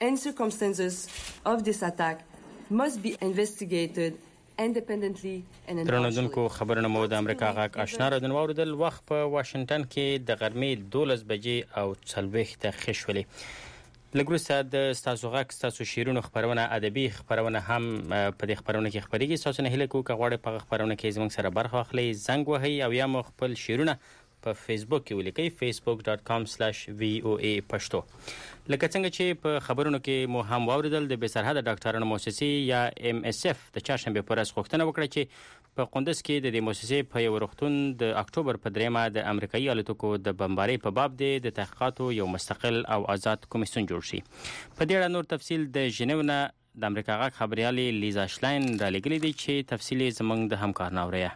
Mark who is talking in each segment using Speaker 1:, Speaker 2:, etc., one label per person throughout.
Speaker 1: and circumstances of this attack must be investigated independently and impartially.
Speaker 2: ترنودونکو خبرونه مو د امریکا غاک آشنا رادن واوریدل. وخت په واشنگټن کې د غرمې 12 بجې او 40 دقیقې شولې. لګروسه د ستاسو غاک ستاسو شیرونو خبرونه ادبي خبرونه هم په دې خبرونه کې خبريږي. تاسو نه هله کو کغواړي په خبرونه کې زموږ سره برخه اخلي زنګ وهي او یا مو خپل شیرونه په فیسبوک کې ولیکئ facebook.com/voa پښتو. لکه څنګه چې په خبرونو کې مو هم واوریدل د بسرحد ډاکټرانو مؤسسې یا MSF د چهارشنبه پر ورځ غوښتنه وکړه چې په قندوز کې د دې مؤسسې په یو روغتون د اکتوبر په 3 د امریکایي الوتکو د بمبارۍ په باب د تحقیقاتو یو مستقل او آزاد کمیسیون جوړ شي. په دې اړه نور تفصیل د ژنیو نه د امریکا غاک خبريالي لیزا شلاین را لګلې دي چې تفصیلی زمنګ د همکار ناوړیا.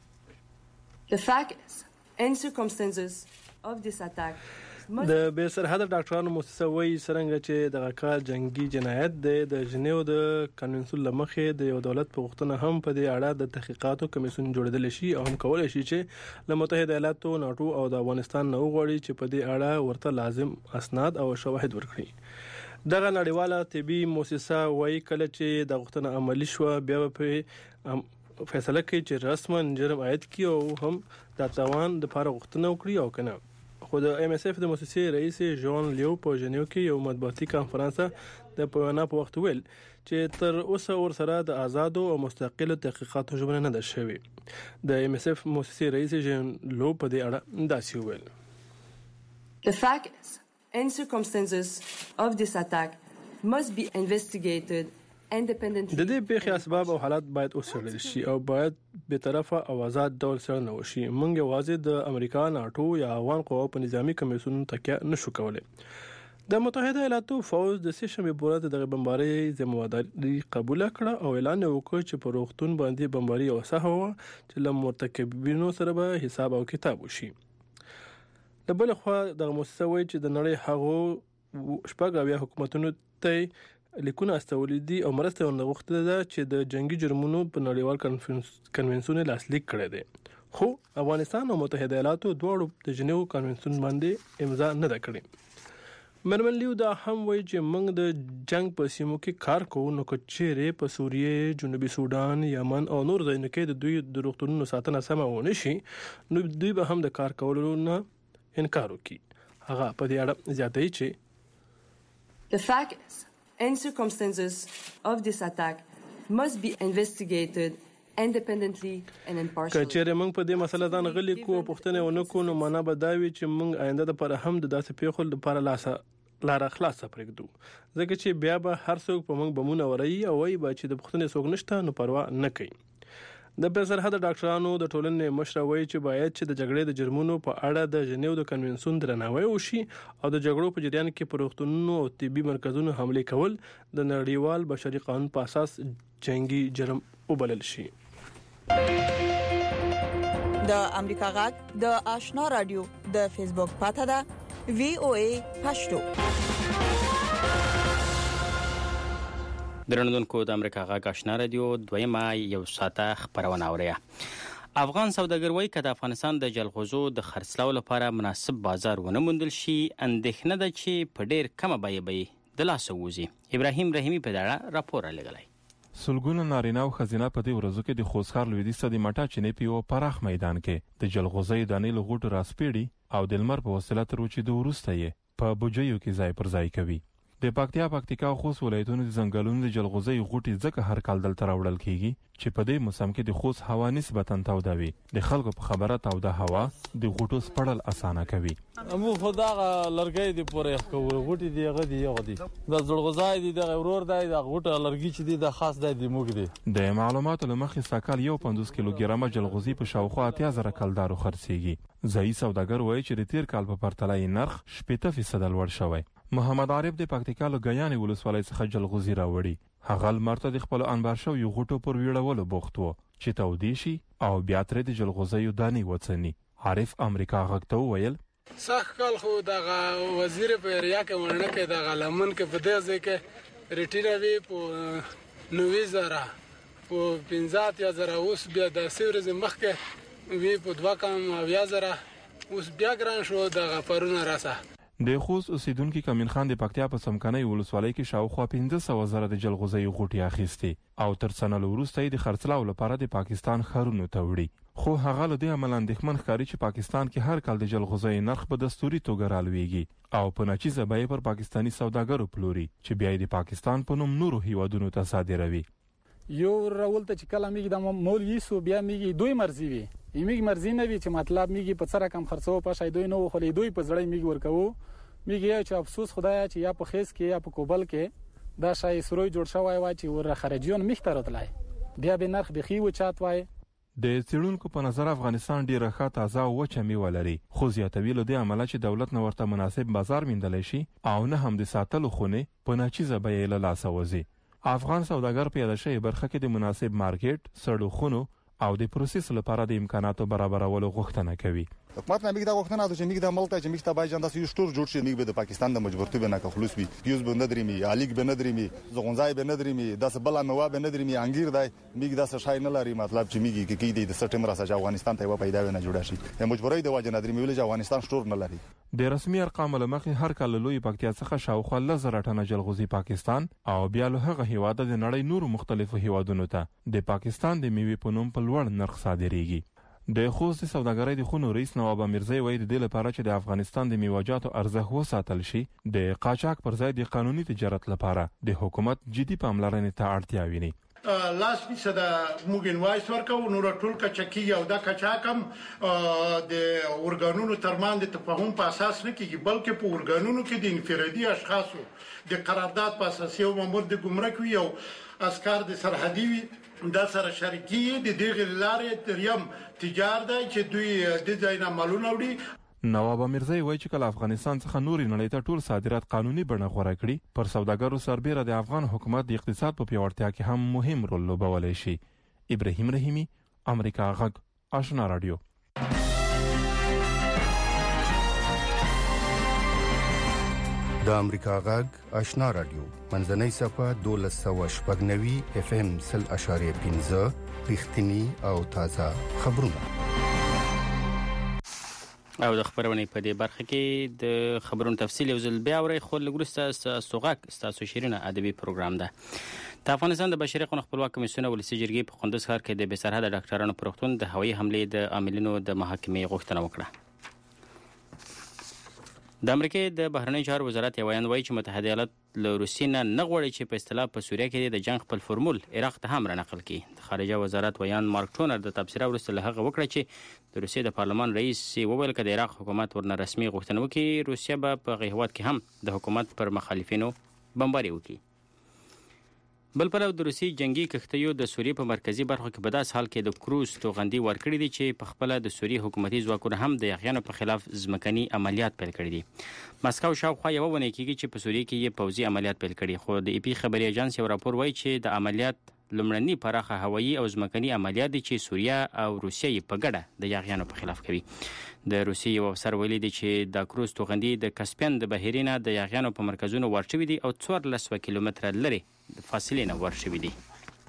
Speaker 1: The facts and circumstances of this attack
Speaker 3: د بسرحد ډاکټرانو مؤسسه وایي څنګه چې د کار جنگي جنایت د ژنیو د قانونسل لمخې د یو دولت په غوښتنه هم په دې اړه د تحقیقاتو کمیسیون جوړیدل شي او هم کولای شي چې له متحده ایالاتو ناتو او د افغانستان نه وغواړي چې په دې اړه ورته لازم اسناد او شواهد ورکړي. دغه نړیواله طبي مؤسسه وایي کله چې د غوښتنه عملی شو بیا په فیصله کوي چې رسما جرم عاید کی او هم د تاوان د لپاره غوښتنه وکړي او کنه. خو د MSF د مؤسسې رئیس ژان لیو په ژنیو کې یو مطبوعاتي کانفرنس د پوینا په وخت ویل چې تر اوسه ورسره د آزادو او مستقلو تحقیقاتو ژمنه نه ده شوې. د MSF مؤسسې رئیس ژان لیو په دې اړه داسې ویل.
Speaker 1: The facts and circumstances of this attack must be investigated independently.
Speaker 3: د دې پیښې اسباب او حالات باید وڅېړل شي او باید به طرفه او آزاد ډول څېړنه وشي. موږ یوازې د امریکا ناتو یا افغان قواو په نظامی کمیسیون تکیه نشو کولای. د متحده ایالاتو فوج د سشنبه په ورځ د بمبارۍ ذمہواری قبول کړه او اعلان وکړ چې په روغتون باندې بمبارۍ وسه هوا چې له مرتکبینو سره به حساب او کتاب وشي. د بل خوا د مؤسسه وایي چې د نړۍ هغو شپږاویا حکومتونو ته لیکونه استولې دي او مرسته ورغوښتل ده چې د جنگي جرمونو په نړیوال کنونسیون لاسلیک کړي دي. خو افغانستان او متحده ایالاتو دواړو د جنیو کنونسیون باندې امضا نه ده کړې. مرمن لیو دا هم وایي چې موږ د جنگ په سیمو کې کار کوو نو کچېره په سوریه، جنوبي سودان، یمن او نور ځایونو کې د دوی د روغتونونو ساتنه سمه ونه شي نو دوی به هم د کار کولو نه انکار وکړي. هغه په دې اړه زیاتوي چې
Speaker 1: The facts and circumstances of this attack must be investigated independently and impartially.
Speaker 3: کچېره موږ په دې مسله ځان غلي کوو پښتنه ونه کو نو معنا به دا وي چې موږ آینده د پر هم د داسې پیښو لپاره لار خلاصه پرېږدو ځکه چې بیا به هر څوک په موږ بمونه ورایي او وایي چې د پښتنې څوک نشته نو پروا نه کوي. د بسرحد ډاکټرانو د ټولنې مشر وایي چې باید چې د جګړې د جرمونو په اړه د ژنیو د کنونسیون درناوی وشي او د جګړو په جریان کې پر روغتونونو او طبي مرکزونو حمله کول د نړیوال بشري قانون په اساس جنگي جرم وبلل شي.
Speaker 4: د امریکا غاک د آشنا رادیو د فیسبوک پاته ده VOA پښتو.
Speaker 2: درنوونکو د امریکا غاک آشنا رادیو دویمه یو ساعته خبرونه اوریا. افغان سوداګر وایي چې د افغانستان د جلغوزو د خرڅلاو لپاره مناسب بازار ونه موندل شي اندېښنه ده چې په ډېر کمه بیه به د لاسه ووځي. ابراهیم رحیمی په دغه راپور لګلای.
Speaker 5: سلګونه نارینه او ښځینه په دې ورځو کې د خوستخار لویدیځ د مټا چینې په یو پراخ میدان کې د جلغوزي دانې له غوټو راسپېړي او د لمر په وسیله تر وچېدو وروسته یې په بوجیو کې ځای پر ځای کوي. د پکتیکا او خوست ولایتونو د ځنګلونو د جلغوزي غوټي ځکه هر کال دلته راوړل کیږي چې په دې موسم کې د خوست هوا نسبتاً توده وي. د خلکو په خبره توده هوا د غوټو سپړل اسانه کوي.
Speaker 6: مو خدا لرګي دی پورې کوي غوټي دی غدي د جلغوزي دی د ورور دی د غوټه لرګي چې دی د خاص دی موږ دی. د معلوماتو لمخې ساکال 1.5 کیلوګرام جلغوزي په شاوخوا 80,000 کلدارو خرڅيږي. ځای سوداګر وایي چې د تیر کال په پرتله نرخ 70% لوړ شوی. محمد عارف د پکتیکا لګیانې ولسوالۍ څخه جلغوزي راوړي. هغه مرته د خپل انبار شو یو غوټو پر ویړولو بوخت و چې تودې شي او بیا ترې د جلغوزي دانې وڅني. عارف امریکا غږ ته ویل
Speaker 7: سخت کال خو د وزیر په ریا کې ورنه کې د غلمن کې په دې ځکه ریټینا وی په 90,000 په 50,000 اوس بیا د سیورز مخکې وی په 2,000 اوس بیا ګران شو د غفرونه راسه.
Speaker 5: د خوست اوسیدونکو کمین خان د پکتیا په سمکنۍ ولسوالۍ کې شاوخوا 1500 زره د جلغوزیو غوټي اخیستي او تر سنل وروسته د خرڅلاو لپاره د پاکستان ښارونو ته وړي، خو هغه له دې عمل اندېښمن ښکاري چې پاکستان کې هر کال د جلغوزیو نرخ په دستوري توګه رالویږي او په ناچیزه بیې پر پاکستاني سوداګرو پلوري چې بیا د پاکستان په نوم نورو هیوادونو ته صادروي.
Speaker 8: یو راول ته چې کله میږي د مول یسو بیا میږي دوی مرزي وي یمیږي مرزي نه وي چې مطلب میږي په سره کم خرڅو په شای دوی نو خو دوی په زړی میږي ورکوو میږي چې افسوس خدای چې یا په خیس کې یا په کوبل کې دا شای سروي جوړ شوی وای چې ور خرجیون مختار تلای بیا به نرخ بخي و چات وای.
Speaker 5: د څېړونکو په نظر افغانستان ډیره ښه تازه او وچه میوه لري، خو زیاتوي له دې عمله چې دولت نه ورته مناسب بازار موندلی شي او نه هم د ساتلو خونې په ناچیزه بیې له لاسه وځي. افغان سوداګر په یاده شوې برخه کې د مناسب مارکیټ، سړو خونو او د پروسس لپاره د امکاناتو برابرولو غوښتنه کوي.
Speaker 9: حکومت نه میګدا غوښتنه ده چې میګدا ملک چې میګدا باید جندا سې شتور جوړ شي میګ به د پاکستان د مجبورتي به نه خلاص وي پیوز به نه درېمي الیګ به نه درېمي زغونځای به نه درېمي داس بل نو به نه درېمي انګیر دی میګدا څه شای نه لري مطلب چې میګي کې د سټمبر راځي افغانستان ته پیدا نه جوړ شي د مجبورۍ د واجب نه درېمي ولې افغانستان شتور نه لري.
Speaker 5: د رسمي ارقام لمخې هر کال لوی پکتیا څخه شاوخوا 1000 ټنه جلغوزي پاکستان او بیا له هغه هیواده د نړۍ نورو مختلفو هیوادونو ته د پاکستان د میوې په نوم په لوړ نرخ صادریږي. د خوست سوداګرۍ د خونو رئیس نواب امیرزی وایي د دې لپاره چې د افغانستان د میوجاتو ارزښت وساتل شي د قاچاق پر ځای د قانوني تجارت لپاره د حکومت جدي پاملرنې ته اړتیا ویني.
Speaker 10: لاس پیسه د موګ انوایس ورکو نور ټول کچکی او د کچاکم د اورګانونو ترمان د تفاهم په اساس نه کیږي بلکې په اورګانونو کې د انفرادي اشخاصو د قرارداد په اساس یو مامور د ګمرک وي او اسکار د سرحدي وي دا سره شریکي د دغه لارې تریم تجارت دی چې دوی د ځاینا مالونه وړي.
Speaker 5: نواب امیرزی وایي چې کله افغانستان څخه نورې نړۍ ته ټول صادرات قانوني بڼه غوره کړي پر سوداګرو سربېره د افغان حکومت د اقتصاد په پیاوړتیا کې هم مهم رول لوبولی شي. ابراهیم رحیمی، امریکا غږ، آشنا رادیو.
Speaker 11: د امریکا غږ آشنا رادیو منځنۍ صفحه 1290 اف ام 0.15 رښتینی او تازه خبرونه.
Speaker 2: او د خبرونې په دې برخه کې د خبرونو تفصیل یو ځل بیا اورئ خو لګورسته سوغاک ستاسو شیرینه ادبي پروګرام ده. د افغانستان د بشري حقوقو خپلواک کمیسیون ولسی جرګې په قندوز ښار کې د بېسرحده ډاکټرانو پر روغتون د هوایي حملې د عاملینو د محاکمې غوښتنه وکړه. د امریکای د بهرنی چارو وزارت یو بیان وایي چې متحده ایالات له روسیې نه غواړي چې په اصطلاح په سوریه کې د جنگ خپل فرمول عراق ته هم رانقل کړي. د خارجه وزارت ویان مارک ټونر د تبصره وروسته له هغه وکړه چې د روسیې د پارلمان رئیس وویل چې د عراق حکومت ورنه رسمي غوښتنه وکړي روسیه به په هغه هیواد کې هم د حکومت پر مخالفینو بمباري وکړي. بل پلو د روسي جنگي کښتیو د سوریې په مرکزی برخو کې په داس حال کې د کروز توغندي ورکړي دي چې په خپل د سوریې حکومتي ځواکونو هم د یغیانو په خلاف ځمکني عملیات پیل کړي دي. مسکو شاوخوا یو ونه کېږي چې په سوریې کې یې پوځي عملیات پیل کړي، خو د ای پی خبري اژانس یو راپور وایي چې د عملیات لومړني پراخه هوایي او ځمکني عملیات دي چې سوریه او روسیه په ګډه د یغیانو په خلاف کوي. د روسیې یو افسر ویلي دی چې د کروز توغندي د کسپین د بهیرینه د یغیانو په مرکزونو ورشوي دي او 14 کیلومتره لري د فاصلې نه ورشوي دي.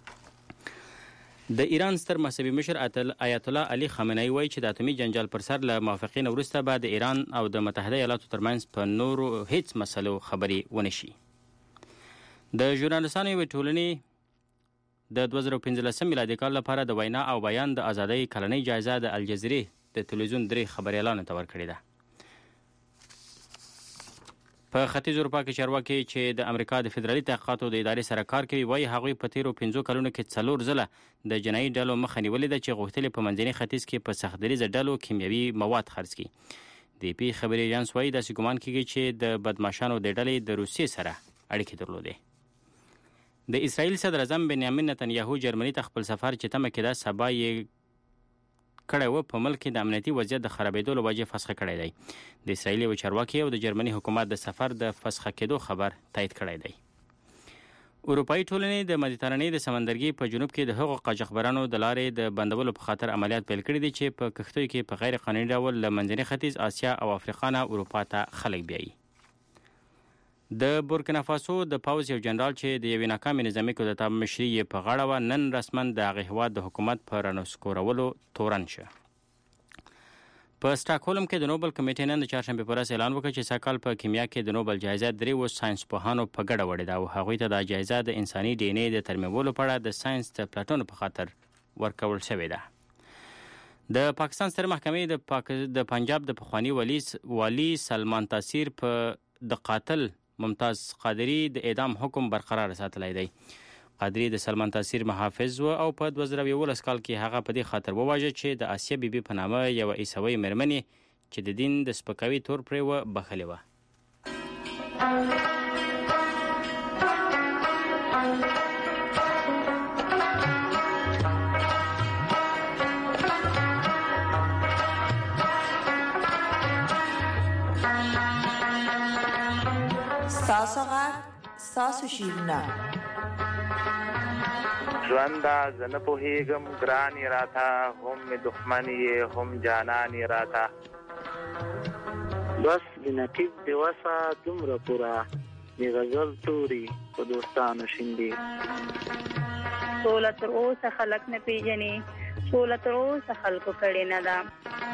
Speaker 2: د ایران ستر مذهبي مشر آیت الله علي خامنه‌ای وایي چې د اتمی جنجال پر سر له موافقین وروسته به د ایران او د متحده ایالاتو ترمنځ په نورو هیڅ مسلو خبرې ونشي. د ژورنالستانو یوې ټولنې د 2015 میلادي کال لپاره د وینا او بیان د ازادۍ کلنۍ جایزه د الجزیرې د تلویزیون 3 خبريالانو ته ورکړې ده. په ختیځ اروپا کې چارواکي چې د امریکا د فدرالي تحقیقاتو د ادارې سره کار کوي وایي هغوی په تیرو 5 کلونو کې 4 ځله د جنایي ډلو مخه نیولې ده چې غوښتل په منځني ختیځ کې په سختدریزه ډلو کیمیاوي مواد خرڅ کړي. د پی خبري اژانس وایي داسې ګمان کیږي چې د بدمعشانو د ډلې د روسیې سره اړیکې درلودې. د اسرائیل صدر اعظم بنیامین نتنیاهو جرمني ته خپل سفر چې تمه کې ده سبا یې کړی و په ملک کې د امنیتي وضعیت د خرابېدو له وجې فسخه کړی دی. د اسرائیل یو چارواکي او د جرمني حکومت د سفر د فسخه کېدو خبر تایید کړی دی. اروپایي ټولنې د مدیترانې د سمندرګي په جنوب کې د هغو قاچاقبرانو د لارې د بندولو په خاطر عملیات پیل کړي دي چې په کښتیو کې په غیر قانوني ډول له منځني ختیځ اسیا او افریقا نه اروپا ته خلک بیایي. د بورکینافاسو د پاوز یو جنرال چې د یوې ناکامې نظامي کودتا مشري یې په غاړه وه نن رسما د هغې هېواد د حکومت په رانسکورولو تورن شه. په سټاکهولم کې د نوبل کمیټې نن د چهارشنبه په ورځ اعلان وکړ چې سږ کال په کیمیا کې د نوبل جایزه 3 ساينسپوهانو په ګډه وړې ده او هغوی ته د جایزه د انساني ډي ان اے د ترمیمولو په اړه د ساينس د پلاتونو په خاطر ورکول شوې ده. د پاکستان ستر محکمې د پنجاب د پخوانی والی سلمان تاثیر په د قاتل ممتاز قادری د اعدام حکم برقرار ساتلی دی. قادری د سلمان تاثیر محافظ و او په 2011 کال کې هغه په دې خاطر وواژه چې د آسیا بیبي په نامه یو عیسوي مېرمنې چې د دین د سپکاوي تور پرې و بخلې و.
Speaker 4: ساسو شیرنا
Speaker 12: ژوندا زنه پوهیږم ګرانی راته هم می دښمنی هم جانانی راته بس د نقیب دی وسه دومره پورا دی غزل توري په دوستانو شیندي
Speaker 13: سوله تر اوسه خلک نه پیژني سوله تر اوسه خلکو کړي نه ده.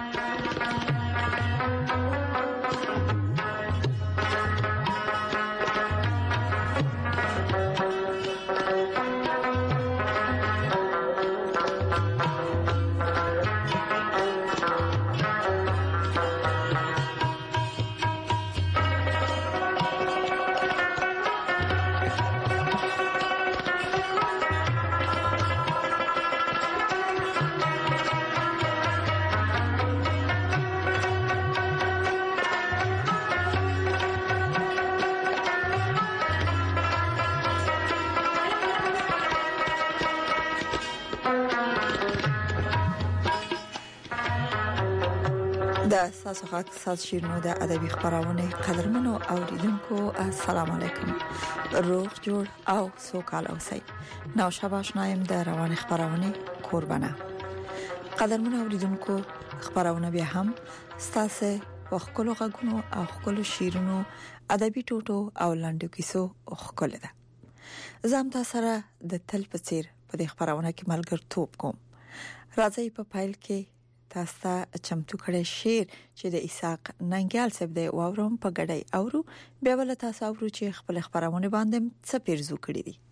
Speaker 4: د ساسو حق ساس شیرنو د ادبي خبرونه قدرمنو اوریدونکو السلام علیکم. روغ جوړ او سوکال اوسئ. نو شاباش نایم د روان خبرونه قربانه. قدرمنو اوریدونکو خبرونه بیا هم ستاسو وخکلو غږونو او خکلو شیرونو ادبي ټوټو او لاندو کیسو خکل ده. زم تاسو سره د تل په څیر په دې خبرونه کې ملګرتوب کوم. راځي په پایل کې تاسو چمتو کړه شعر چې د اسحاق ننګیال صاحب د واورم په غړای اورو بیا ول تاسو اورو چې خپل خبرونه باندې څه پیرزو کړی دي.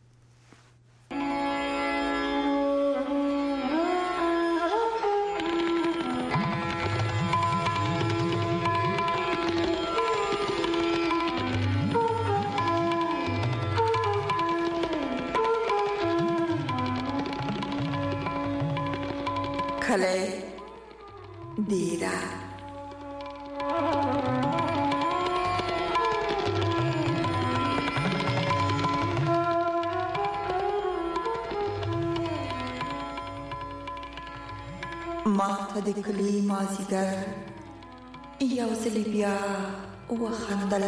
Speaker 4: کله دیرا ما ته د کلی مازیګر یو ځل بیا وخندل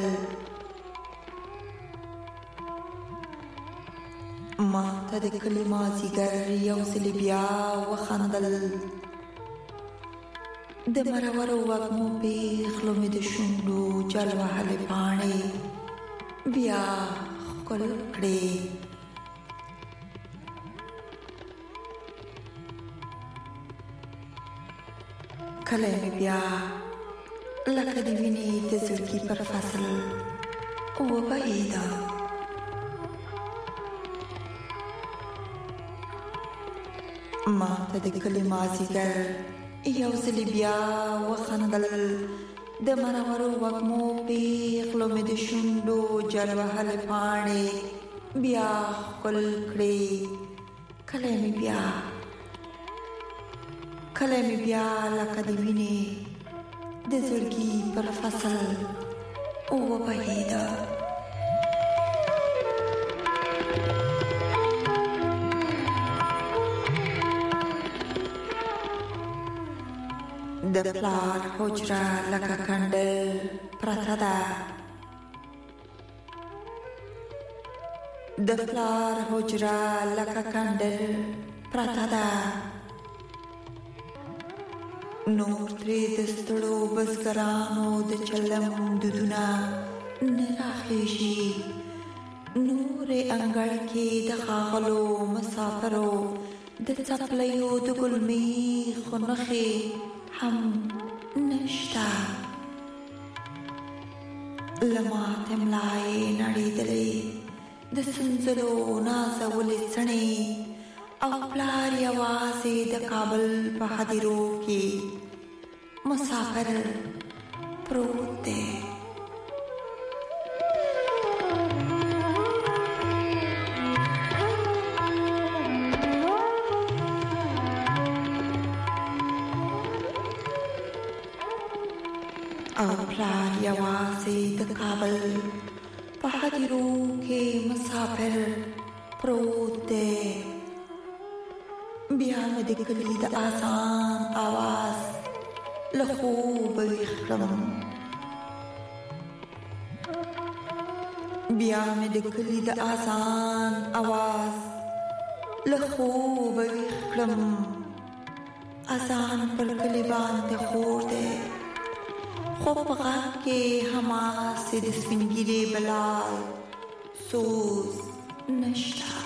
Speaker 4: ما ته د کلی مازیګر یو ځل بیا وخندل د مرورو وګمو په خلو می د شوندو جلوه هله پانی بیا خپل کړي کله بیا لکه د ویني د زړګي پر فصل او بهیدا ما ته د کلمه زیګر یو ځل بیا وخندل د مرورو وګمو په خلو می د شوندو جلوه هله پانی بیا خپل کړي کله می بیا لکه د ویني د زړګي پر فصل او بهیدا د پلار حجره لکه کندل پرته ده د پلار حجره لکه کندل پرته ده نور ترې د ستړو بزګرانو د چلم دودونه نه راخېږي نورې انګړ کې د ښاغلو مسافرو د څپلیو د ګلمي خو نښې هم نه نشتا لمات ملای نړیدلې د سنځلو نازولې څڼې او پلار یوازې د کابل په هدیرو کې مسافر پروت دی. او پلار یوازې د کابل په هدیرو کې مسافر پروت دی. بیا مې د کلي د اذان आवाज له خوبه ویښ کړم. بیا مې د کلي د اذان आवाज له خوبه ویښ کړم. اذان پر کلي باندې خور دی خو په غږ کې هماسې د سپینګیري بلال سوز نشته.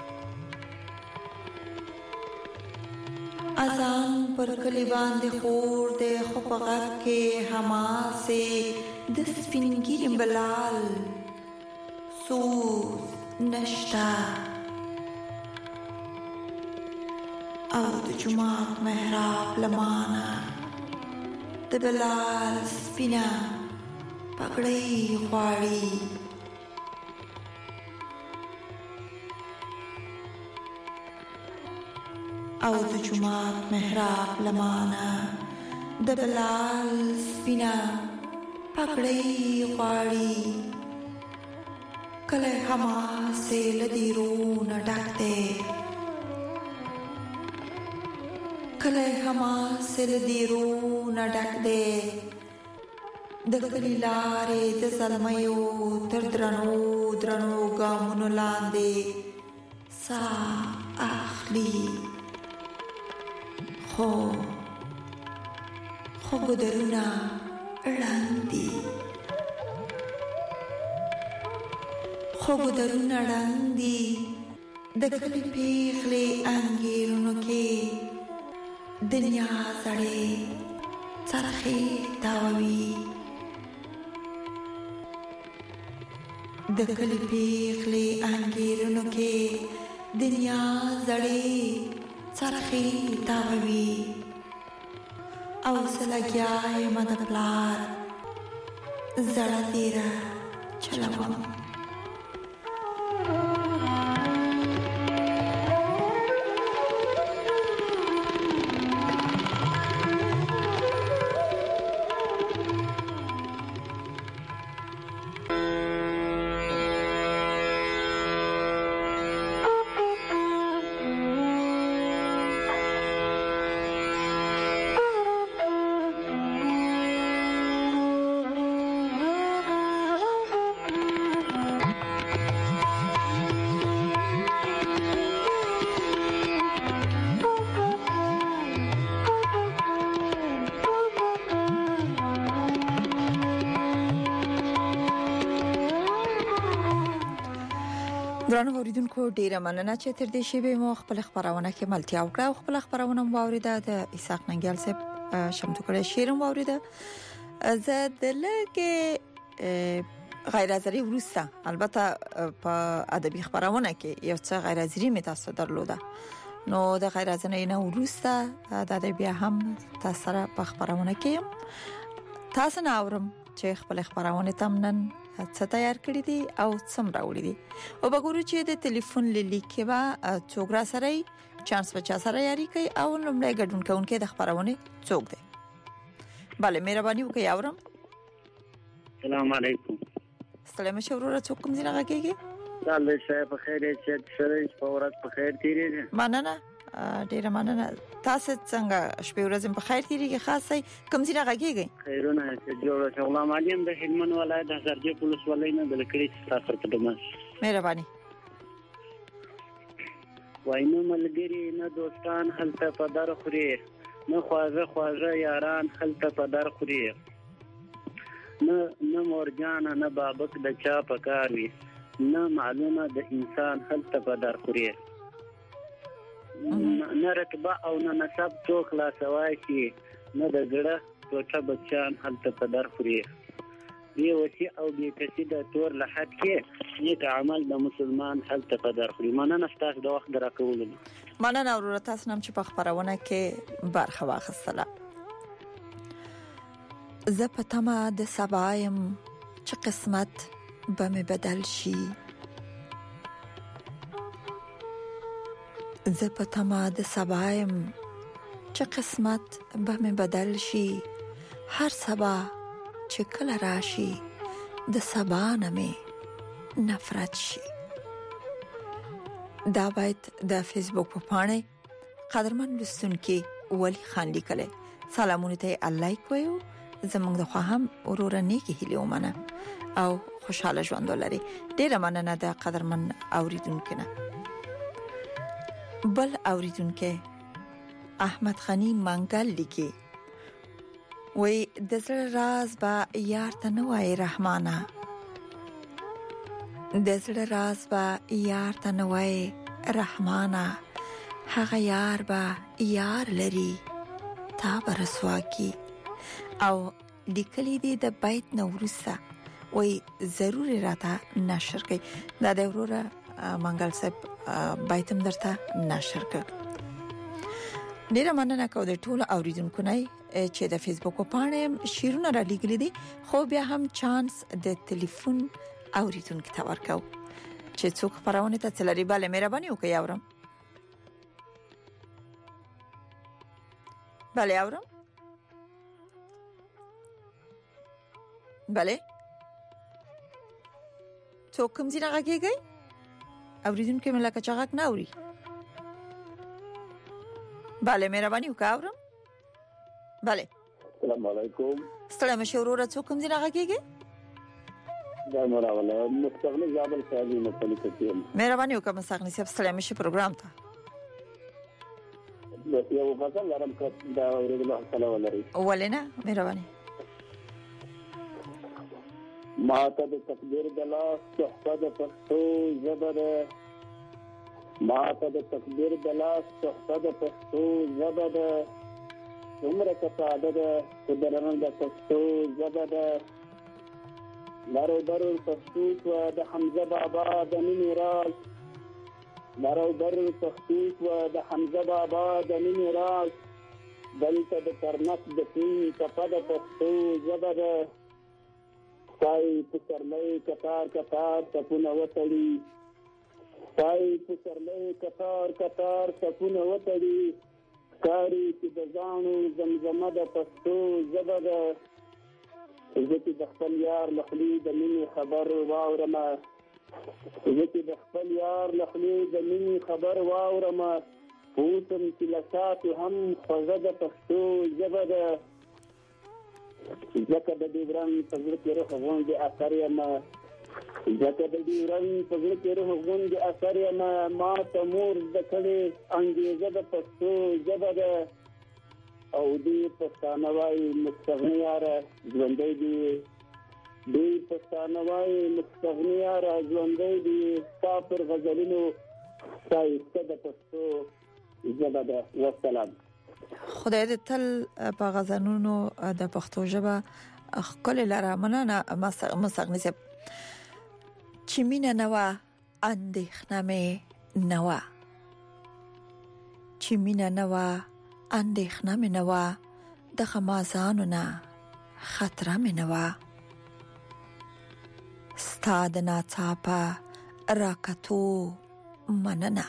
Speaker 4: اذان پر کلی باندې خور دی خو په غږ کې هماسې د سپینګیري بلال سوز نشته. او د جومات محراب لمانه د بلال سپینه پګړۍ غواړي. او د جومات محراب لمانه د بلال سپینه پګړۍ غواړي. کله هماسې له دیرونه ډک دی کله هماسې له دیرونه ډک دی. د کلي لارې د زلمیو تر درنو درنو ګامونو لاندې ساه اخلي. خو ګودرونه ړنګ دي د کلي پیغلې انګیرونو کې دنیا سړې څرخې تاووي. د کلي پیغلې انګیرونو کې دنیا سړې څرخې تاووي. او زه لګیا یم د پلار زړه تیره چلوم. درنو اوریدونکو ډیره مننه چې تر دې شی به مو خپل خبرونه کې ملتیا وکړه او خپل خبرونه مو اوریده. د اسحاق ننګیال صاحب شمتو کړه شعر مو اوریده. زه د لګي غیر حاضری ورسته البته په ادبي خبرونه کې یو څه غیر حاضری می تاسو درلوده. نو د غیر حاضری نه ورسته د ادبي هم تاسو سره په خبرونه کې تاسو نه اورم چې خپل خبرونه تمنن څه تیار کړی دي او څم راوړي دي. او وګورو چې د ټلیفون لیک کې با څوک را سره چانس 50 سره یاري کوي او لمړی ګډون کوونکې د خبرونه څوک دی. bale مهرباني وکړئ اورم.
Speaker 14: السلام علیکم.
Speaker 4: سلام شورو څوک کوم ځای راګيږي؟
Speaker 14: الله شای په خیر چې سره په ورځ په خیر تیریږي.
Speaker 4: مننه ډیره مننه. تاسو څنګه شپه ورځ په خیر تیریږي؟ خاصه کوم ځای راګيږي؟
Speaker 14: خیرونه چې جوړ شو غلام علیم د هلمند ولایت د سرجه پولیس ولایت نه د لکړی سفر ته دمه.
Speaker 4: مهرباني.
Speaker 14: واینو ملګری نه دوستان هلته په در خوري نه خواږه یاران هلته په در خوري نه مورجان نه بابک د چا پکاروي نه معلومه د انسان هلته په در خوري نه رتبه او نه نسب څوک لا سوای شي نه د زړه ټوټه بچان هلته په در خوري. بی وسی او بی کسی د تور لحد کې نیک عمل د مسلمان هلته په در خوري. مننه ستاسو د وخت راکولو.
Speaker 4: مننه ورور تاسو نم چې په خبرونه کې برخه واخیستله. زه په تمه د سبایم چې قسمت به مې بدل شي. زه په تمه د سبایم چې قسمت به مې بدل شي. هر سبا چې کله راشي د سبا نه مې نفرت شي. دا باید د فیسبوک په پاڼه قدرمن لستونکي ولی خان لیکله. سلامونه ته الله کوي. زمونږ د خو هم ورور نیکی هیله ومنه او خوشاله ژوند ولري. ډیره مننه د قدرمن اوریدونکو نه. بل اوریدونکو احمد غنی منګل لیکي وای د زړه راز با یار ته نه وای رحمانه. د زړه راز با یار ته نه وای رحمانه. هغه یار با یار لري تا برسوا کی. او لیکلی دی د بیت نورسه وای ضروري راته نشر کړي. دا د وروره منګل صاحب بیتم درته نشر کړ. ډیره مننه کوم د ټولو اوریدونکو نه چې د فیسبوک په پاڼه شیرونه را لګل دي. خو بیا هم چانس د ټلیفون اوریدونکو ته ورکاو چې څوک خبرونه ته تلري. bale مهرباني وکړئ اورم. bale اورم. bale څوک کوم ځای راګيږي اوریدونکو ملکه چاغک نه اوري. bale مهرباني وکړئ اورم. bale
Speaker 15: السلام علیکم.
Speaker 4: سلام شورور څوک کوم ځای راګيږي.
Speaker 15: دا مراوله مستغنی جابل سالي مختلف کېم.
Speaker 4: مهرباني وکړئ مستغنی صاحب سلام شي پروګرام ته.
Speaker 15: یو غزل لرم که دا اوریدل سلام لري.
Speaker 4: ولنه مهرباني.
Speaker 15: ما ته د تقدیر د لاس تحفه د پښتو ژبه ده. ما ته د تقدیر د لاس تحفه د پښتو ژبه ده. څومره کساده ده چې د رنګ د پښتو ژبه ده. لارو برو پښتو د حمزه بابا د مینې راز. لارو برو پښتو د حمزه بابا د مینې راز. دلته د کرنک د سین کپه د پښتو ژبه ده. سای پسرلی کتار کتار سپونه وتړي. سای پسرلی کتار کتار سپونه وتړي. کاری چې د ځانو زمزمه د پښتو ژبه ده. زه چې د خپل یار له خولې د مینې خبر واورمه. زه چې د خپل یار له خولې د مینې خبر واورمه. پوسم چې له ساتو هم خوږه د پښتو ژبه ده. ځکه د دې ورځ په زړه کې روح غونډې اثر یم. ځکه د دې ورځ په زړه کې روح غونډې اثر یم. ما ته مور زده کړې انګېزه د پښتو ژبه ده. او دې پښتانه وایي مستغني یاره ژوندی دي. دې پښتانه وایي مستغني یاره ژوندی دي. ستا پر غزلونو ښایسته د پښتو ژبه ده. والسلام.
Speaker 4: خدای دې تل په غزلونو د پښتو ژبه خپل لاره مننه مستغني صاحب. چې مینه نوا اندېښنه مې نوا. چې مینه نوا اندېښنه مې نوا. د غمازانو نه خطر مې نوا. ستا د ناڅاپه راکتو مننه.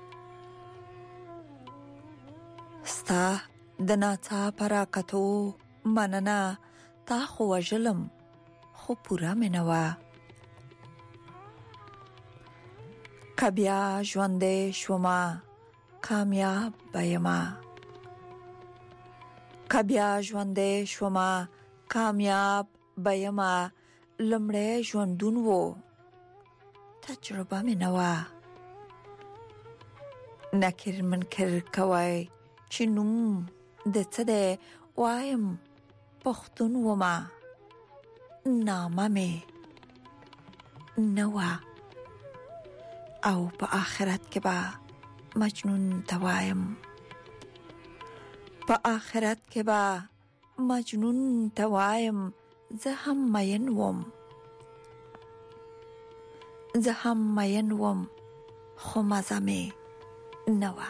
Speaker 4: ستا د ناڅاپه راکتو مننه. تا خو وژلم خو پوره مې نوا. که بیا ژوندی شوما کامیاب بهیمه. که بیا ژوندی شوما کامیاب بهیمه. لمړی ژوندون و تجربه مې نوا. نکر منکر کوي چې نوم د څه دی وایم پښتون وما. نامه مې نوا. او په آخرت کې به مجنون توایم. په آخرت کې به مجنون توایم زه هم مین وم خو مزه می نه وه.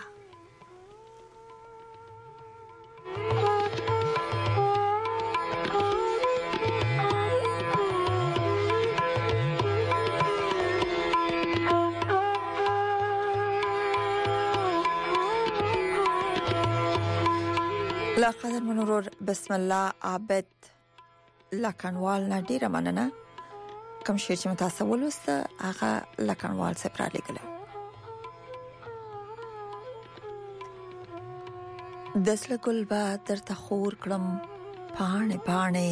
Speaker 4: لقدر منورور بسم الله عابد لکنوال نه ډیره مننه. کوم شی چې متاسو ولوسته هغه لکنوال سپرا لګل. دسله ګل با درته خور کړم پاڼې پاڼې،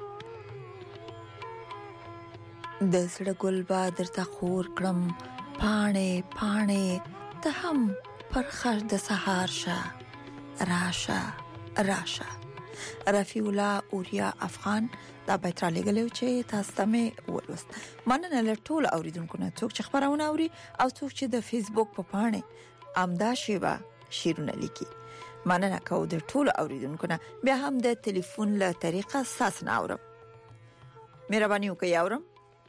Speaker 4: دسله ګل با درته خور کړم پاڼې پاڼې، ته هم پر خر د سهار شه راشه راشه. رفیع الله اوریا افغان دا بیت را لګلو چې تاسو ته مې ولوست. مننه له ټول اوریدونکو نه، څوک چې خبرونه اوري او څوک چې د فیسبوک په پاڼه امدا شیبه شیرونه لیکي. مننه کوم د ټول اوریدونکو نه. بیا هم د ټلیفون له طریقه ساس نه اورم. مهرباني وکړئ اورم.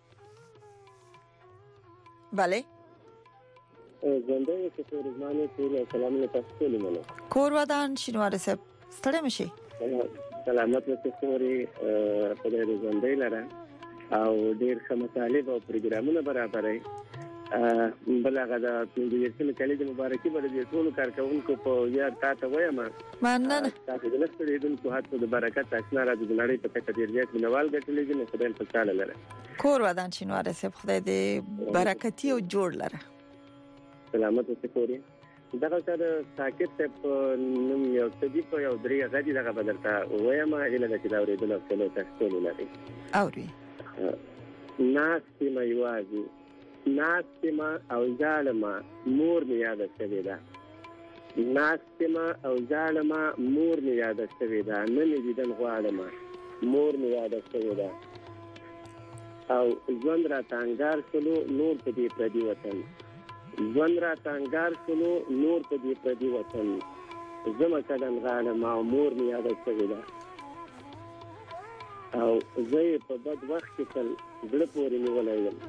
Speaker 4: bale
Speaker 16: زنده چې ورځمانه ټول سلام له تاسو ته مننه.
Speaker 4: کور ودان شینواره صاحب ستړي مشي.
Speaker 16: سلامت اوسئ خوري په دې ژوندۍ لره او ډېر ښه مطالب او پروګرامونه برابرای. بلغه د پیډیشن کالج مبارکي بر دې ټول کارکونکو په یاد تاسو وایم.
Speaker 4: مننه
Speaker 16: تاسو د لستریدونکو هڅو د برکت اښنا را د نړۍ په تکه ډېر ځات منوال ګټلې نه خدای په تعالی لره.
Speaker 4: کور ودان شینواره صاحب خدای دې برکتي او جوړ لره.
Speaker 16: سلامت اوسئ خوري. دغه سره ساکت په نوم یو تدې په یو درې غږی دغه بدلتا وایم اله چې دا ورېدل په تاسو لري.
Speaker 4: اوري
Speaker 16: ناس ما یوازي ناس ما او ظالما مور می یاد شوی دا. ناس ما او ظالما مور می یاد شوی دا. نه می دیدن غواړم مور می یاد شوی دا. او ژوند را تانګار شلو نور په دې پردي وطن. ژوند را تانګار شلو نور په دې پردي وطن. زما کدن غواړم او مور می یاد شوی دا. او زه په بد وخت کې تل زړه پورې نیولای یم.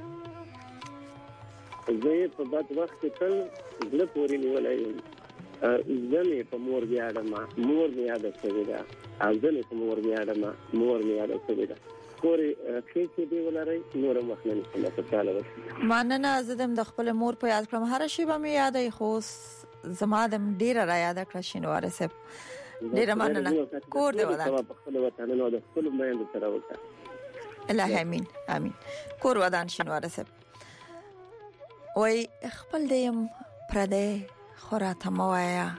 Speaker 16: زه په بد وخت کې تل زړه پورې نیولای یم. زمې په مور ویاړم مور می یاد شوی دا. او زمې په مور ویاړم مور می یاد شوی دا. کورې خېچې دی ولري نور مخنن په تعالی وشي.
Speaker 4: مننه. زه د خپل مور په یاد کړم هر شی به مې یادې خو زما د ډیره را یاد کړ شینواره صاحب. ډیره مننه. کور دی ودان
Speaker 16: په خپل وطن نو د خپل مېند سره وکړه.
Speaker 4: الله امين امين. کور ودان شینواره صاحب. وای خپل دیم پردې خوراته موایا.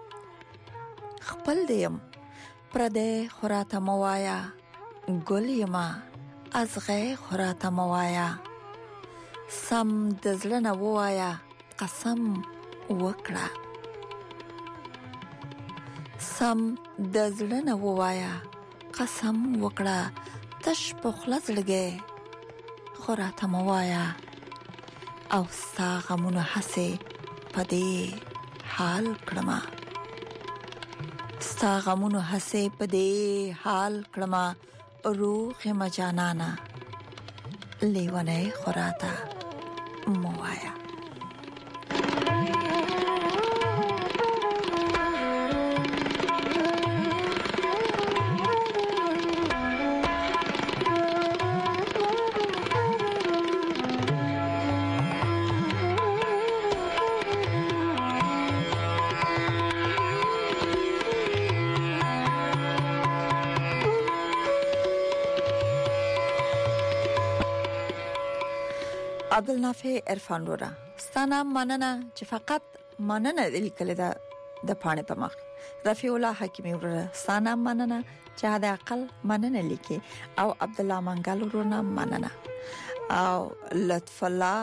Speaker 4: خپل دیم پردې خوراته موایا. ګل یما ازغه خوراته موایا. سم د زړه نه وایا قسم وکړه. سم د زړه نه وایا قسم وکړه. تش په خلاص لګي خوراته موایا. او ستا غمونه حسې پدې حال کړما. ستا غمونه حسې پدې حال کړما. روح مجانانا لیونه خوراته موایا. عبدالنافع عرفان رورا ستانه مننه چې فقط مننه لیکل ده د پانه په مخ. رفیع الله حکیمی رورا ستانه مننه چې د عقل مننه لیکي. او عبد الله منګل رورا مننه. او لطف الله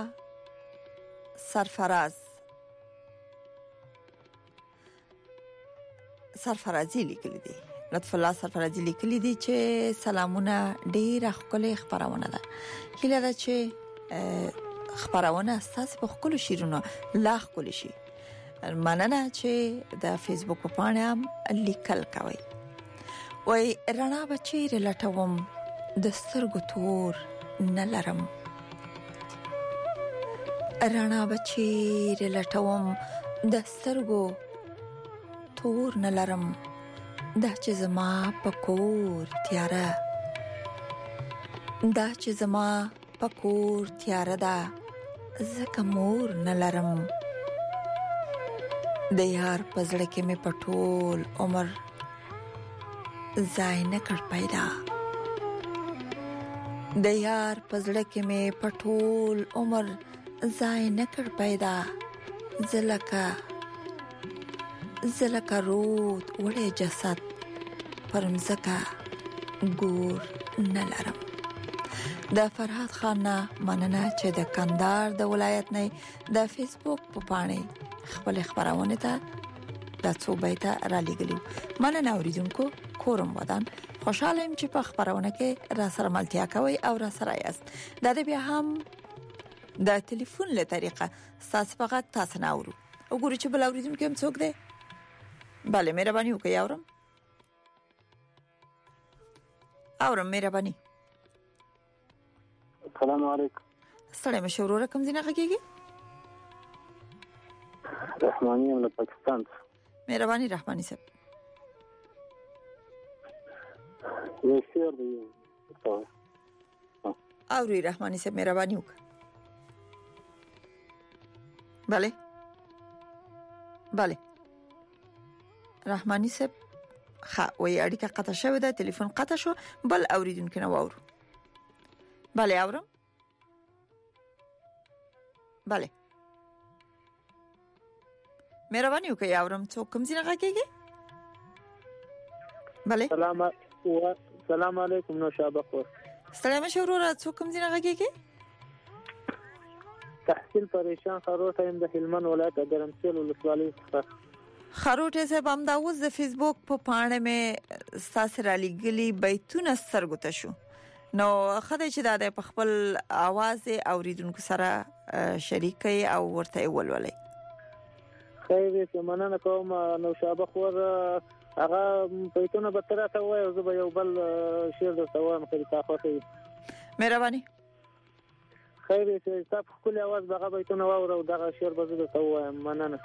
Speaker 4: سرفرازی لیکل دي. لطف الله سرفرازی لیکل دي چې سلامونه ډیر خپل خبرونه ده. هیله ده چې خبرونه اساس په خپل شیرونو لا خپل شي. مننه چې د فیسبوک په پاڼه هم لیکل کوي. وای رڼا بچیر لټوم د سترګو تور نه لرم رڼا بچیر لټوم د سترګو تور نه لرم دا چې زما پکور تیاره دا چې زما پکور تیاره ده زکه مور نه لرم د یار پزړه کې مې پټول عمر ځای نه کړ پیدا د یار پزړه کې مې پټول عمر ځای نه کړ پیدا زلکا رود وړې جسد پرمزکا ګور نه لرم د فرحات خان مننه چې د کندهار د ولایت نه د فیسبوک په پاڼې خپل خبرونه ته د څو بیت را لګلو مننه اوریدونکو کورم ودان خوشاله يم چې په خبرونه کې را سره ملتیا کوي او را سره یاست د دې بیا هم د ټلیفون له طریقه تاسو فقط تاسو نه اورو وګورئ چې بل اوریدونکو هم څوک دی bale مهرباني وکړئ اورم مهرباني
Speaker 17: السلام علیکم
Speaker 4: ستړی مشه وروره کوم ځای نه غږیږي
Speaker 17: رحماني له پاکستان
Speaker 4: مهرباني رحماني صاحب
Speaker 17: یو شعر دی
Speaker 4: اوري رحماني صاحب مهرباني وکړه bale رحماني صاحب وای اړیکه قطع شوه ده ټلیفون قطع شو بل اوریدونکو نه واورو bale اورم bale مهرباني وکړئ اورم څوک کوم ځای نه غږیږي bale
Speaker 17: سلام علیکم نو شابخور
Speaker 4: ستړی مشه وروره څوک کوم ځای نه غږیږي
Speaker 17: تحصیل پریشان خروټه اند هلمند ولایت درمسل ولسوالۍ څخه
Speaker 4: خروټه صاحب هم دا اوس د فیسبوک په پاڼه مې تاسو را لګلي بیتونه سترګو ته شو نو خدای چې دا د خپل आवाज اوریدونکو سره شریکي او ورته ولولي
Speaker 17: خیر دې مننه کوم نو شابخور هغه بیتونه به تر ته وای او زه به یو بل شعر درته وایم خو تاسو ته
Speaker 4: مهرباني
Speaker 17: خیر دې تاسو خپل आवाज دغه بیتونه واورو دغه شعر به زه درته وایم مننه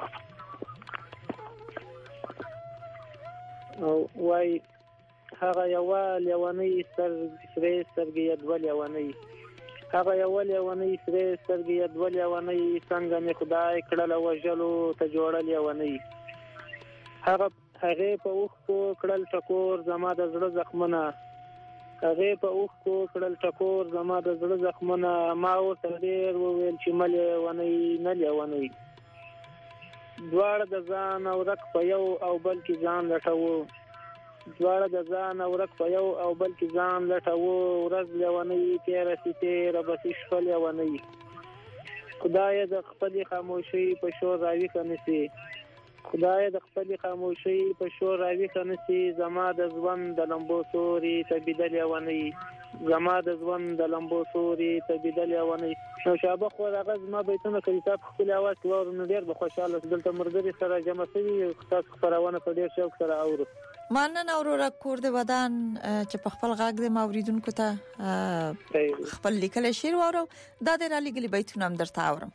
Speaker 17: او وای هغه یو لیونی سرې سرګي دول لیونی هغه یو لیونی سرې سرګي دول لیونی څنګه می خدای کړل وجلو ته جوړل لیونی هغه په اوخ کو کړل ټکور زما د زړه زخمونه هغه په اوخ کو کړل ټکور زما د زړه زخمونه ما ورته ډیر وویل چې ملې ونی نه لیونی دواړه د ځان او رک په یو او بل کې ځان لټوو دواړه د ځان او رک په یو او بل کې ځان لټوو ورځ لیونی تیر بسې شپه لیونی خدای د خپل خاموشي په شور راوي کنيسي خدای د خپل خاموشي په شور راوي کنيسي زما د ژوند د لمبو سوري تبدل لیونی زما د ژوند د لمبو سوري تبدل لیونی نو شابه خو هغه زما بیتونه کوي تاسو خپل आवाज ورو نو ډیر به خوشاله دلته مرګري سره جمع شوي تاسو خبرونه په ډیر شوق سره اورو
Speaker 4: مننه اورورا کور د ودان چې په خپل غاګ د موریدونکو ته خپل لیکل شعر وورو دا د را لګلي بیتونه هم درته اورم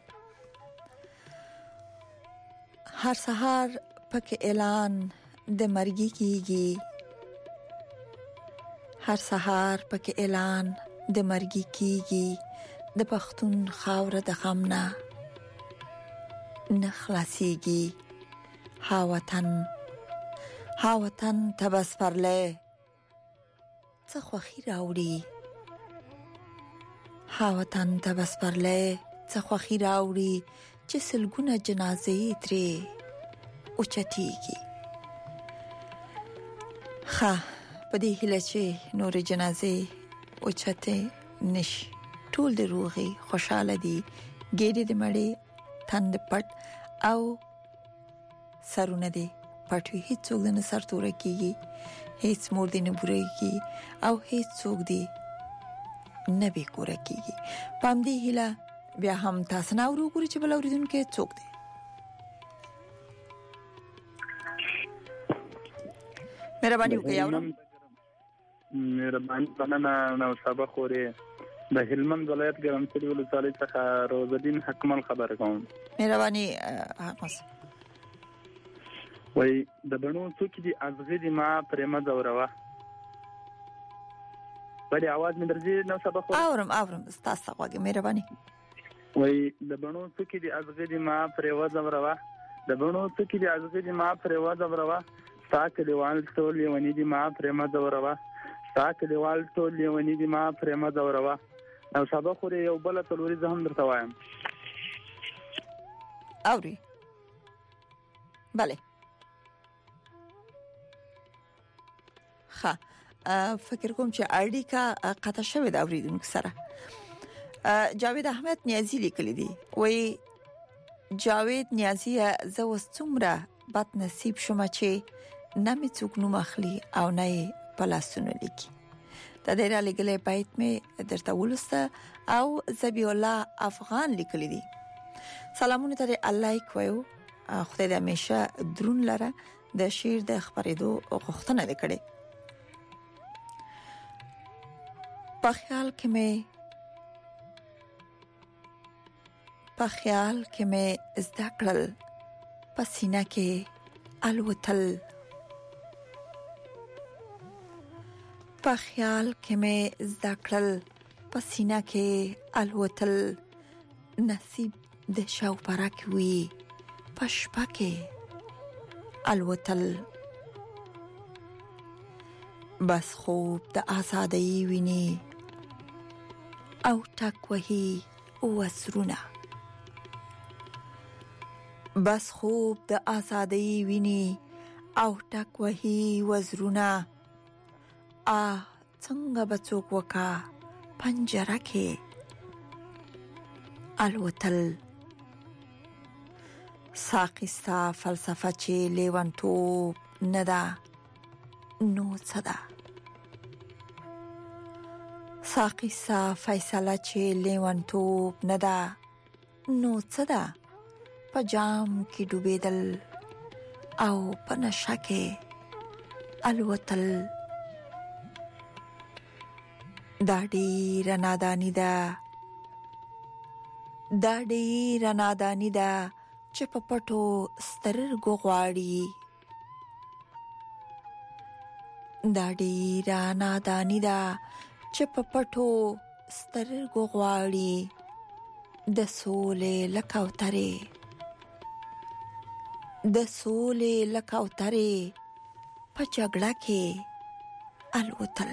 Speaker 4: هر سحر پک اعلان د مرګي کیږي هر سحر پک اعلان د مرګي کیږي د پښتون خاور د غمنا نخلاصيږي ها وطن تبس پرله څه خوخي راوړي ها وطن تبس پرله څه خوخي راوړي چې سلګونه جنازې ترې اوچتيږي په دې هله چې نور جنازې اوچته نش ټول د روغي خوشاله دي ګېډې د مړې تند پټ او سرونه دي پټوي هیڅ څوک نه سر تور کیږي هیڅ مور دې نه بوريږي او هیڅ څوک دې نه به کور کیږي پام دې هله بیا هم تاسو نه ورګوري چې بل اوریدونکو څوک دي مهرباني وکړئ
Speaker 18: مهرباني مننه نوشابه خورې د هلمند ولایت ګرمسری ولسوالۍ څخه روز الدین حکمل خبر کوم.
Speaker 4: مهرباني حکمس
Speaker 18: وای د بڼو څوک دي ازغې دي ما پرېمه زوروا بلې आवाज مې درځي نوشابه خورې
Speaker 4: اورم تاسو غواګي مهرباني.
Speaker 18: وای د بڼو څوک دي ازغې دي ما پرېوه زوروا د بڼو څوک دي ازغې دي ما پرېوه زوروا ساکه دیوال ټول یونی دي ما پرېمه زوروا ساکه دیوال ټول یونی دي ما پرېمه زوروا او شابه خورې یو بل تلوري زه هم درته وایم.
Speaker 4: اوري bale ښه فکر کوم چې اړیکه قطع شوې ده اوریدونکو سره. جاوید احمد نیازی لیکلی دی وای جاوید نیازی زه اوس څومره بد نصیب شوم چې نه مې څوک نوم اخلي او نه یې په لاسونو لیکي. دا ډېر لګلې بایت مې درته ولسته او زبی الله افغان لیکلی دی. سلامونه ته الله کوي خدای دې همیشه درون لره د شیر د خبرېدو غوښتنه وکړي. په خیال کې مې زده کړل پسینه کې الوتل په خیال کې مې زده کړل پسینه کې الوتل نصیب د شاو پرک وی پشپکه الوتل بس خوب د آزادۍ ویني او ټک وهي وسرونه بس خوب د آزادۍ ویني او ټک وهي وزرونه څنګه بچوک وکا پنجره کې الوتل ساقستا فلسفه چې لیوانتوب ندا نو صدا ساقستا فیصله چې لیوانتوب ندا نو صدا پجام کې ډوبېدل او په نشه کې الوتل دا ډېره نادانی ده چې په پټو سترګو غواړي دا ډېره نادانی ده چې په پټو سترګو غواړي د سولې لکوترې په جګړه کې الوتل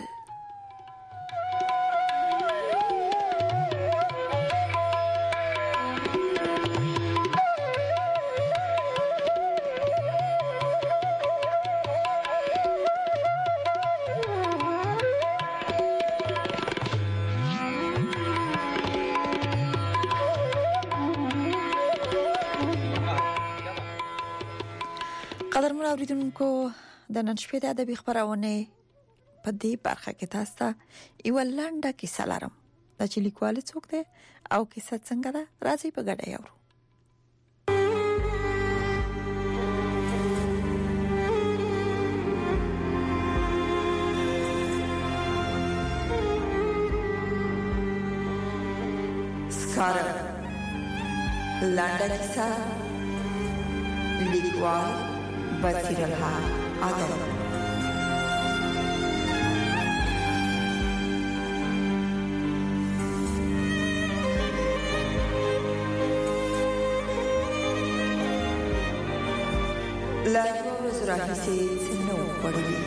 Speaker 4: قدرمن اوریدونکو د نن شپې د ادبي خبرونه په دې برخه کې تاسو ته یو لنډه کیسه لرم چې لیکوال څوک دی او کیسه څنګه ده راځي په ګډه یو سکاره لنډه کیسه لیکوال بصیر الحق عادل لایو زراحسی سنو پړی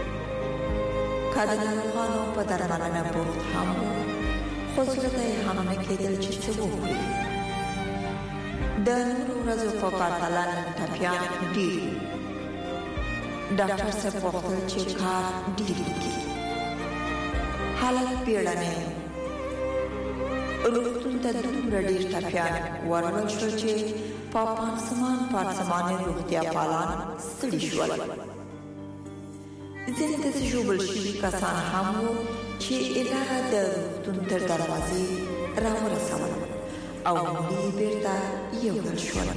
Speaker 4: کادن خانو په درمانه بوخت هم خوځلته هم نه کېدل چې څه وکړي د نورو ورځو په پرتله ټپيان ډېر ډاکټر صاحب وغوښتل چې کار ډېر وکړي حالت بیړنی روغتون ته دومره ډېر ټپيان ورول شو چې پانسمان روغتیا پالان ستړي شول ځینې د ژوبل شوي کسان هم وو چې اداره د روغتون تر دروازې راورسول او مړي بیرته یو ځل شول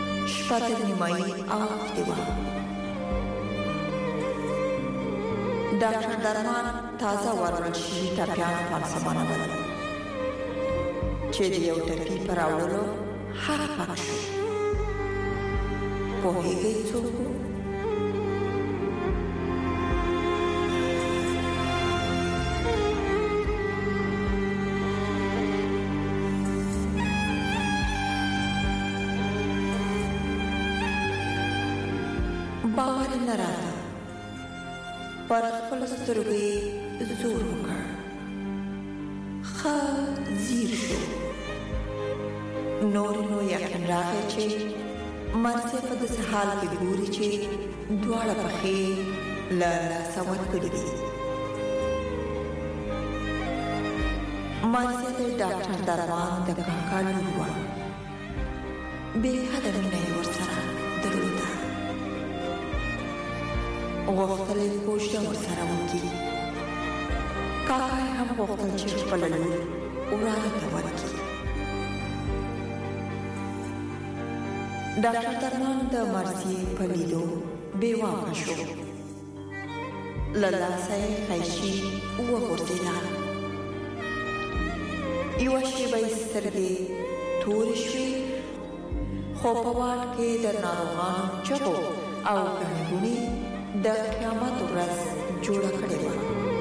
Speaker 4: شپه تر نیمایي اوښتې وه ډاکټر درمان تازه ورول شي ټپيان پانسمانه ول چې یو ټپي پر اورلو هغه پخ شو په هغه څوک باور نه راځي پر خپل سترګې زور وکړ خزیر شو نور نو یقین راغی چې مرسي په داسې حال کې ګوري چې دواړه پښې له لاسه ورکړي دي مرسي د ډاکټر درمان د کاکا لور وه بې حده مینه یې ورسره درلوده غوښتل یې کوشش ورسره وکړي کاکا یې هم غوښتل چې خپله لور وراره ته ورکړي ډاکټر درمان د مرسي په لیدو بې واکه شو له لاسه یې خیشي وغورځېده یوه شېبه یې سترګې تورې شوې خو په واټ کې د ناروغانو چغو او ګڼې ګوڼې د قیامت ورځ جوړه کړې وه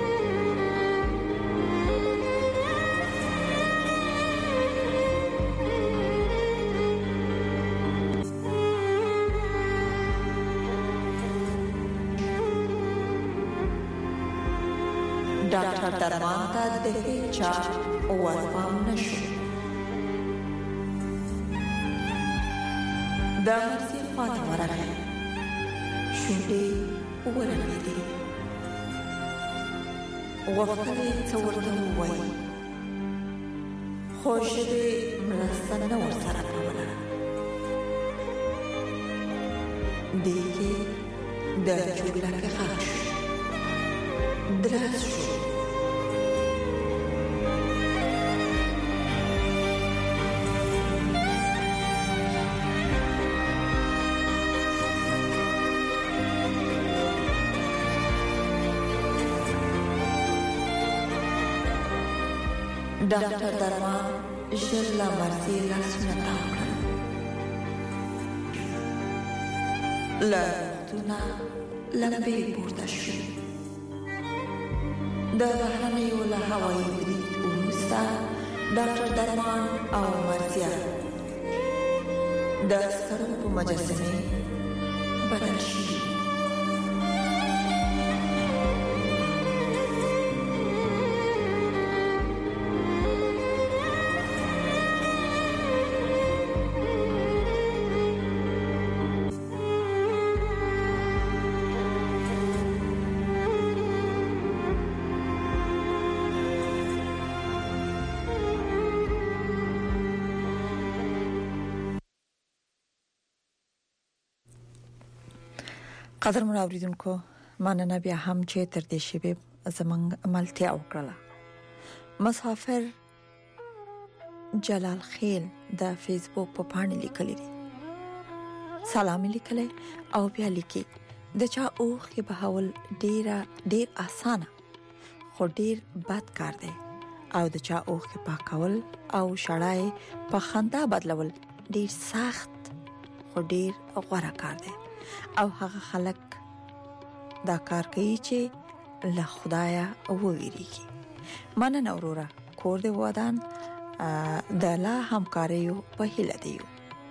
Speaker 4: ډاکټر درمان ته د هیچا ورپام نشو د مرسي خواته ورغی شونډې ورغړېدې غوښتل یې څه ورته ووایي خو ژبې مرسته نه ورسره کوله دې کې د چورلکې غږ شو دراز شو ډاکټر درمان ژر له مرسي لاسونه تاو کړل له روغتونه لمبې پورته شوې د بهرنیو له هوایي برید وروسته ډاکټر درمان او مرسیه د عسکرو په مجسمې بدل شوي قدر منوریدونکو مننه بیا هم چې تر دې شیبې زمنګ عملتیا وکړه مسافر جلال خیل د فیسبوک په پاڼې لیکلي دي سلام لیکلي او بیا لیکي د چا اوخ کې بهول ډیر اسانه خو ډیر بد کار دی او د چا اوخ کې پاکول او شړای په خندا بدلول ډیر سخت خو ډیر غوړه کار دی او هغه خلک دا کار کوي چې له خدایا وویریږي مننه اورورا کور دی ودان د لا همکاریو په هیله دیو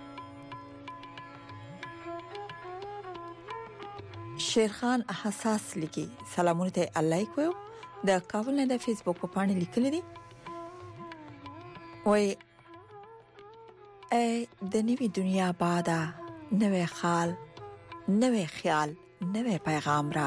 Speaker 4: شیرخان حساس لیکي سلامونه ته الله کوي د کابل نه د فیسبوک په پاڼې لیکل دي وای د نوې دنیا بادا نوې خال نوې خیال نوې پیغام را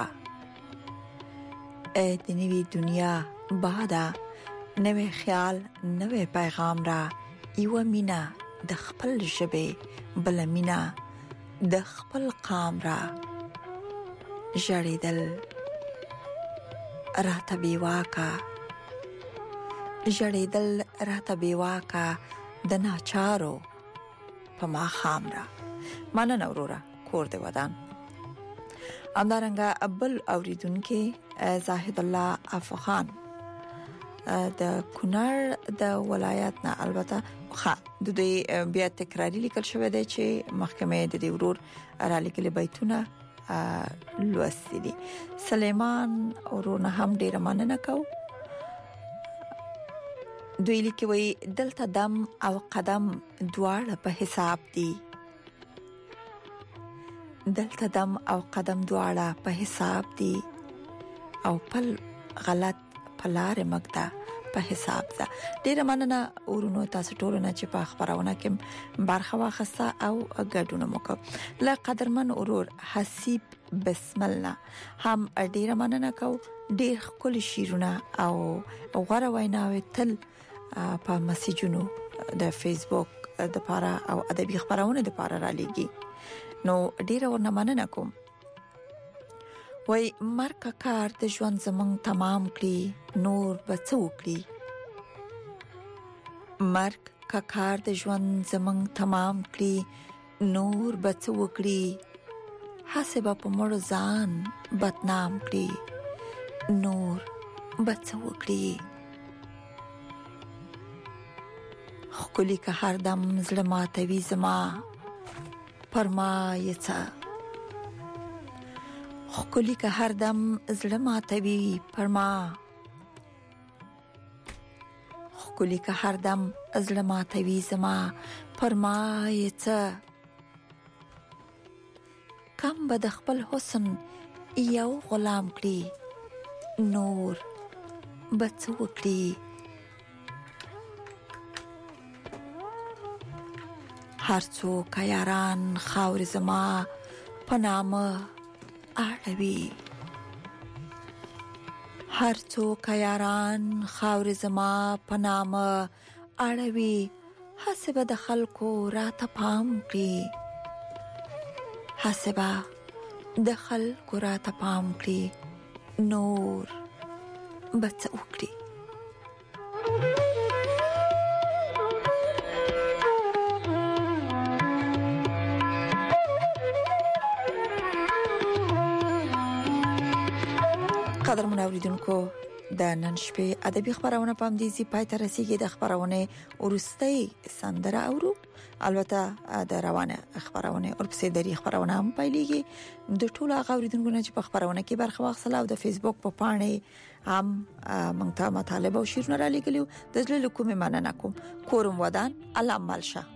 Speaker 4: د نوې دنیا بادا نوې خیال نوې پیغام را یو مینا د خپل ژبه بل مینا د خپل قام را جړېدل راته بیواکا جړېدل راته بیواکا د ناچارو په ما خام را مننه اورورا کور دی ودان همدارنګه بل اوریدونکو زاهد الله افغان د کونړ د ولایت نه البته د دې بیا تکراری لیکل شوی دی چې محکمه د دې ورور را لیکلي بیتونه لوستلي. سلیمان ورونه هم ډیر مننه کو. دوی لیکوي دلته دم او قدم دواړه په حساب دي. دلته دم او قدم دواړه په حساب دي او پل غلط پلار مګدا په حساب ده. ډیر مننه ورونو تاسو ټول نه چې په خبرونه کې برخه واخسته او ګډون وکړه. لا قدرمن ورور حسیب بسم الله هم ډیر مننه کو. ډیر خپل شیرونه او غوړه ویناوي تل په مسیجونو د فیسبوک د لپاره او ادبي خبرونه د لپاره را لېږي. نو ډیر ورنه مننه کوم. وای مرګ کار د ژوند زمون تمام کړي نور بچو کړي. مرګ کار د ژوند زمون تمام کړي نور بچو کړي. حسب په مړ ځان بدنام کړي نور بچو کړي. خولي که هر دم زړه ماتوي زما فرمایته. خولي که هر دم زړه ماتوي پرما. خولي که هر دم زړه ماتوي زما فرمایته. کم به د خپل حسن یو غلام کړي نور بچو کړي. هر څوک یاران خاور زما پنامه اړوي. هر څوک یاران خاور زما پنامه اړوي. حسب د خلکو راته پام کړي. حسب د خلکو راته پام کړي نور بچو کړي. قدر منوریدونکو د نن شپې ادبي خبرونه په دې ځای پای ته رسیدي. د خبرونه ورستۍ سندره اورو. البته د روانه خبرونه او په سیدري خبرونه هم پایلېږي. د ټولو غوړیدونکو نه چې په خبرونه کې برخه واخیستله او د فیسبوک په پاڼې هم مونږ ته مطالبه او شیرونه را لګلیو. د زړه له کومې مننه کوم. کورم ودان الله مالشه.